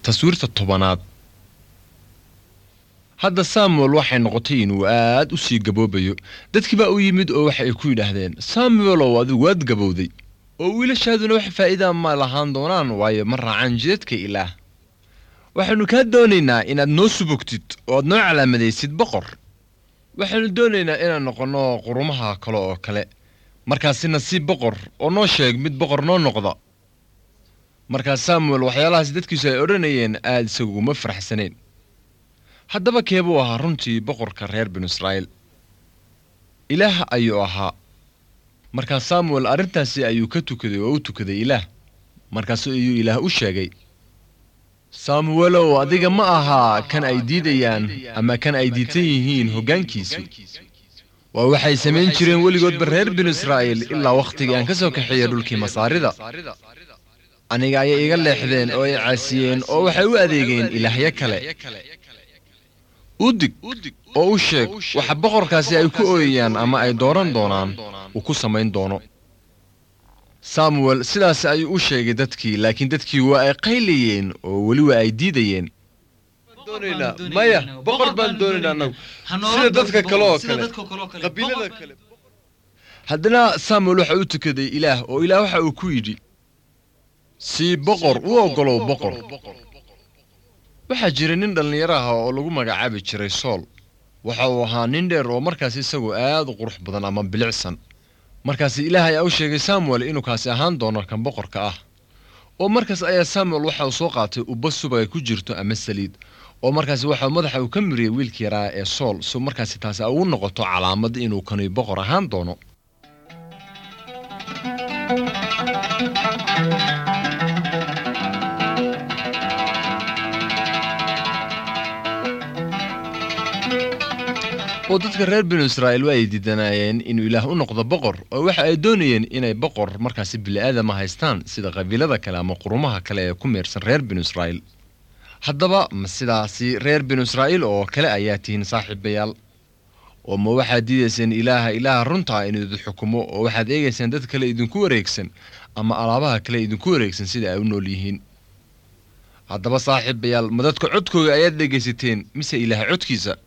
taswiirta tobanaad. hadda Samuel waxay noqotay inuu aad u sii gaboobayo. dadkii baa u yimid oo waxa ay ku yidhaahdeen Samuel oo adigu waad gabowday oo wiilashaaduna wax faa'iido ma lahaan doonaan waayo ma raacaan jidadka Ilaah. waxaanu ka doonaynaa inaad noo subugtid oo aad noo calaamadaysid boqor. waxaanu doonaynaa inaan noqono qurumaha kale oo kale. markaasina si boqor oo noo sheeg mid boqor noo noqda. markaas Samuel waxyaalahaas dadkiisu ay odhanayeen aad isagu ma faraxsaneen. haddaba keebuu ahaa runtii boqorka reer binu Israa'iil? Ilaah ayuu ahaa. markaas Samuel arrintaasi ayuu ka tukaday oo u tukaday Ilaah. markaas ayuu Ilaah u sheegay Samuelow adiga ma aha kan ay diidayaan ama kan ay diidan yihiin hoggaankiisu. waa waxay samayn jireen weligoodba reer binu Israa'iil ilaa waqtigii aan ka soo kaxeeyay dhulkii Masaarida. aniga ayay iga leexdeen oo ay caasiyeen oo waxay u adeegeen ilaahyo kale. u dig oo u sheeg waxa boqorkaasi ay ku ooyayaan ama ay dooran doonaan uu ku samayn doono. Samuel sidaas ayuu u sheegay dadkii, laakiin dadkii waa ay qaylayeen oo weli waa ay diidayeen. maya boqor baan doonaynaa anagu sida dadka kale oo kale qabiilada kale. haddana Samuel waxa uu tukaday Ilaah oo Ilaah waxa uu ku yidhi si boqor u ogolow boqor. waxaa jira nin dhallinyaro ah oo lagu magacaabi jiray Saul. waxa uu ahaa nin dheer oo markaas isagu aad u qurux badan ama bilicsan. markaas Ilaah ayaa u sheegay Samuel inuu kaasi ahaan doono kan boqorka ah. oo markaas ayaa Samuel waxa uu soo qaatay ubba subag ay ku jirto ama saliid. oo markaas waxa madaxa uu ka miriyay wiilkii yaraa ee Saul soo markaas taas ay u noqoto calaamad inuu kan boqor ahaan doono. oo dadka reer binu Israa'iil way diidanayeen inuu Ilaah u noqdo boqor oo waxa ay doonayeen inay boqor markaas bini'aadam haystaan sida qabiilada kale ama qurumaha kale ee ku meersan reer binu Israa'iil. haddaba ma sidaasi reer binu Israa'iil oo kale ayaa tihiin saaxiibayaal? oo ma waxaad diidayseen Ilaaha runta inuu idin xukumo oo waxaad eegaysaan dad kale idinku wareegsan ama alaabaha kale idinku wareegsan sida ay u nool yihiin? haddaba saaxiibayaal ma dadka codkooda ayaad dhegaysateen mise Ilaah codkiisa?